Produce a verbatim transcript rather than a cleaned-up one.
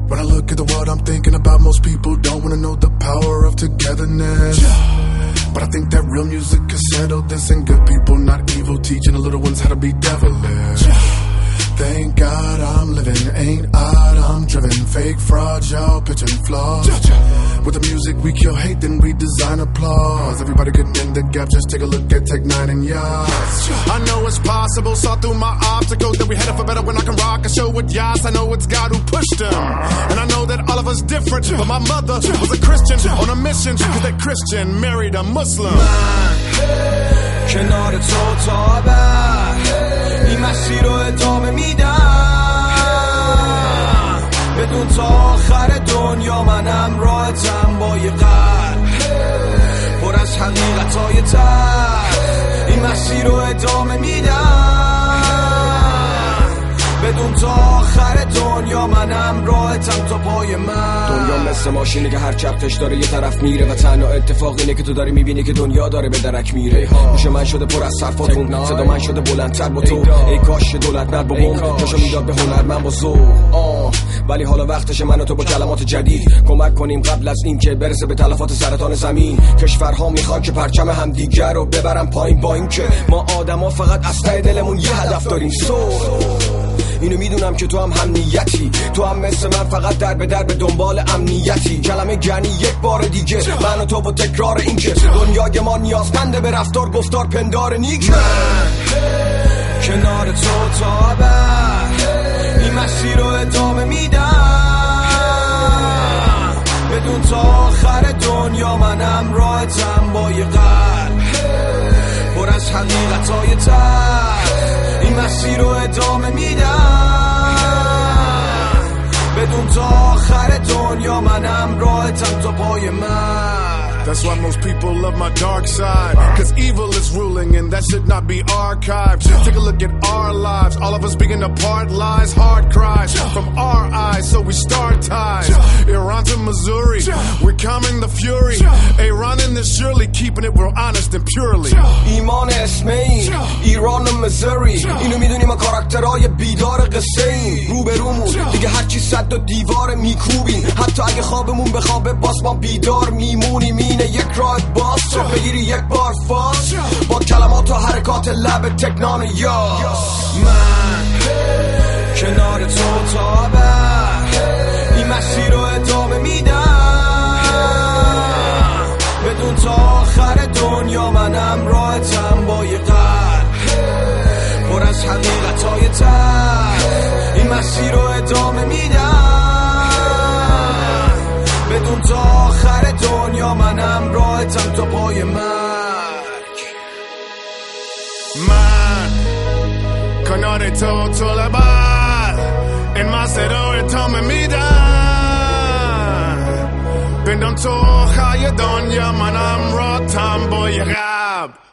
When I look at the world, I'm thinking about most people don't wanna know the power of togetherness. But I think that real music can settle this, and good people, not evil, teaching the little ones how to be devilish. Thank God I'm living, ain't odd, I'm driven. Fake fraud, y'all pitching flaws. With the music we kill hate, then we design applause. Everybody getting in the gap, just take a look at Tech Nine and Yas. I know it's possible, saw through my obstacles, that we headed for better when I can rock a show with Yas. I know it's God who pushed them, and I know that all of us different, but my mother was a Christian on a mission, cause that Christian married a Muslim. کنار تو تا ابد این مسیر رو ادامه میدم بدون تا آخر دنیا منم راحتم با یه قلب پر از حقیقتای تلخ این مسیر رو ادامه میدم بدون تا آخر دنیا منم راحتم تا پای من. دنیا مثل ماشینه که هر چرخش داره یه طرف میره و تنها اتفاق اینه که تو داری میبینی که دنیا داره به درک میره. گوش من شده پر از حرفاتون، صدا من شده بلندتر با تو. ای کاش دولت نر با بم جاشو میداد به هنرمند با ذوق. آه ولی حالا وقتشه من و تو با کلمات جدید کمک کنیم قبل از این که برسه به تلفات سرطان زمین. کشورها میخوان که پرچم همدیگر رو ببرن پایین، با این که ما آدما فقط از ته دلمون یه هدف داریم. سو اینو میدونم که تو هم هم نیتی، تو هم مثل من فقط در به در به دنبال امنیتی. کلمه گنی یک بار دیگه من و تو و تکرار این که دنیای ما نیازمنده به رفتار گفتار پندار نیک. من کنار تو تا ابد این مسیر رو ادامه میدم بدون تا آخر دنیا منم راحتم با یه قلب پر از حقیقتای تلخ این مسیر رو ادامه میدم بدون تا آخر دنیا منم راحتم تا پای من. That's why most people love my dark side, cause evil is ruling and that should not be archived. Take a look at our lives, all of us being apart, lies, hard cries from our eyes, so we start ties. Iran to Missouri, we're calming the fury. Iran in this surely keeping it real honest and purely. ایمان اسم این ایران و مزوری، اینو میدونی ما کاراکترهای بیدار قصه این روبرومون دیگه هرچی صد و دیوار میکوبیم، حتی اگه خوابمون به خوابه باز ما بیدار میمونیم. اینه یک راه باز تو بگیری یک بار فاز با کلمات و حرکات لب تکنان یاس. من کنار تو تا ابد این مسیر رو ادامه میدم بدون تا آخر دنیا منم راحتم با یه قلب پر از حقیقتای تلخ این مسیر رو ادامه میدم بدون تا آخر دنیا منم راحتم تا پای مرگ. من کنار تو تا ابد این مسیر رو ادامه میدم بدون تا آخر دنیا منم راحتم با یه قلب